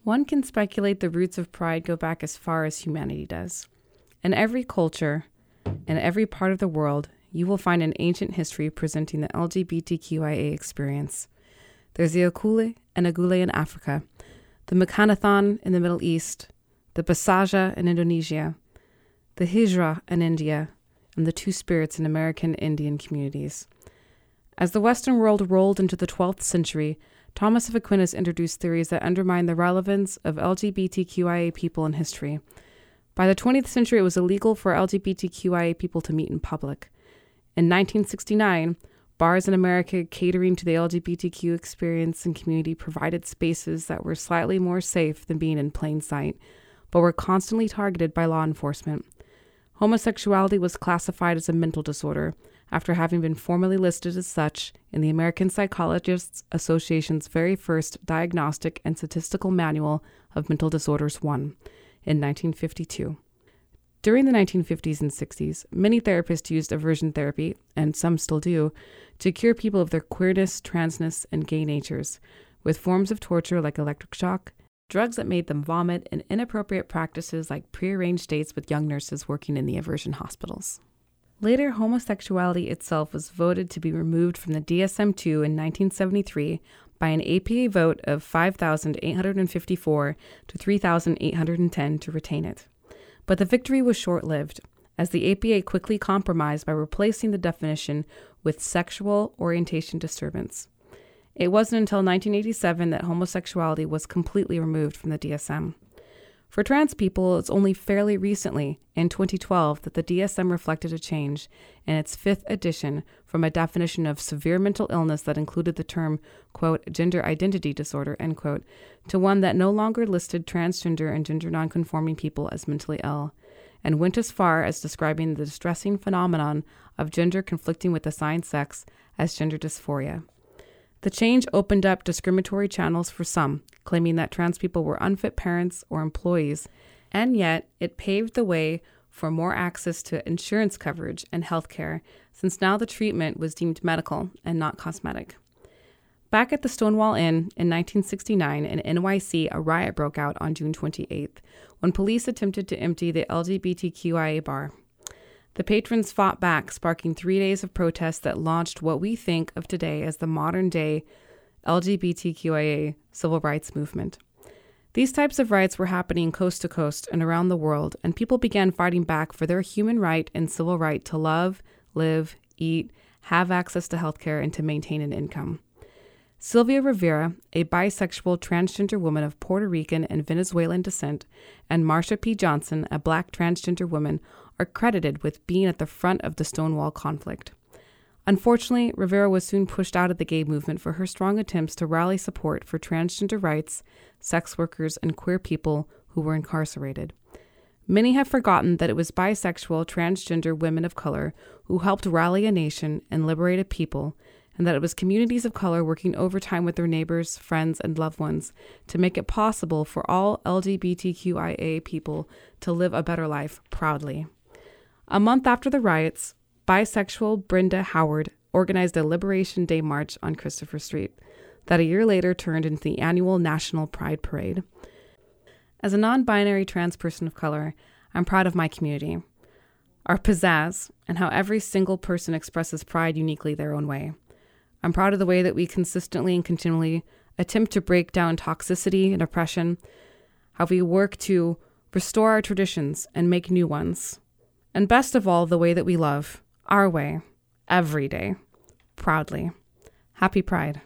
One can speculate the roots of pride go back as far as humanity does. In every culture, in every part of the world, you will find an ancient history presenting the LGBTQIA experience. There's the Okule and Agule in Africa, the Mekanathon in the Middle East, the Basaja in Indonesia, the Hijra in India, and the Two Spirits in American Indian communities. As the Western world rolled into the 12th century, Thomas of Aquinas introduced theories that undermined the relevance of LGBTQIA people in history. By the 20th century, it was illegal for LGBTQIA people to meet in public. In 1969, bars in America catering to the LGBTQ experience and community provided spaces that were slightly more safe than being in plain sight, but were constantly targeted by law enforcement. Homosexuality was classified as a mental disorder, after having been formally listed as such in the American Psychologists Association's very first Diagnostic and Statistical Manual of Mental Disorders 1 in 1952. During the 1950s and 60s, many therapists used aversion therapy, and some still do, to cure people of their queerness, transness, and gay natures, with forms of torture like electric shock, drugs that made them vomit, and inappropriate practices like prearranged dates with young nurses working in the aversion hospitals. Later, homosexuality itself was voted to be removed from the DSM-2 in 1973 by an APA vote of 5,854 to 3,810 to retain it. But the victory was short-lived, as the APA quickly compromised by replacing the definition with sexual orientation disturbance. It wasn't until 1987 that homosexuality was completely removed from the DSM. For trans people, it's only fairly recently, in 2012, that the DSM reflected a change in its 5th edition from a definition of severe mental illness that included the term, quote, gender identity disorder, end quote, to one that no longer listed transgender and gender nonconforming people as mentally ill, and went as far as describing the distressing phenomenon of gender conflicting with assigned sex as gender dysphoria. The change opened up discriminatory channels for some, claiming that trans people were unfit parents or employees, and yet it paved the way for more access to insurance coverage and health care, since now the treatment was deemed medical and not cosmetic. Back at the Stonewall Inn in 1969 in NYC, a riot broke out on June 28th when police attempted to empty the LGBTQIA bar. The patrons fought back, sparking 3 days of protests that launched what we think of today as the modern-day LGBTQIA civil rights movement. These types of riots were happening coast to coast and around the world, and people began fighting back for their human right and civil right to love, live, eat, have access to healthcare, and to maintain an income. Sylvia Rivera, a bisexual transgender woman of Puerto Rican and Venezuelan descent, and Marsha P. Johnson, a Black transgender woman, are credited with being at the front of the Stonewall conflict. Unfortunately, Rivera was soon pushed out of the gay movement for her strong attempts to rally support for transgender rights, sex workers, and queer people who were incarcerated. Many have forgotten that it was bisexual, transgender women of color who helped rally a nation and liberate a people, and that it was communities of color working overtime with their neighbors, friends, and loved ones to make it possible for all LGBTQIA people to live a better life proudly. A month after the riots, bisexual Brenda Howard organized a Liberation Day march on Christopher Street that a year later turned into the annual National Pride Parade. As a non-binary trans person of color, I'm proud of my community, our pizzazz, and how every single person expresses pride uniquely their own way. I'm proud of the way that we consistently and continually attempt to break down toxicity and oppression, how we work to restore our traditions and make new ones. And best of all, the way that we love, our way, every day, proudly. Happy Pride.